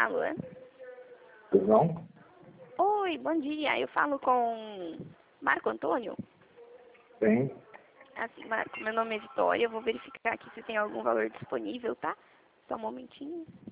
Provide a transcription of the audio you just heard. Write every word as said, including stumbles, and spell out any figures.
Alô? Tudo bom? Oi, bom dia. Eu falo com Marco Antônio? Sim. Assim, Marco, meu nome é Vitória. Eu vou verificar aqui se tem algum valor disponível, tá? Só um momentinho.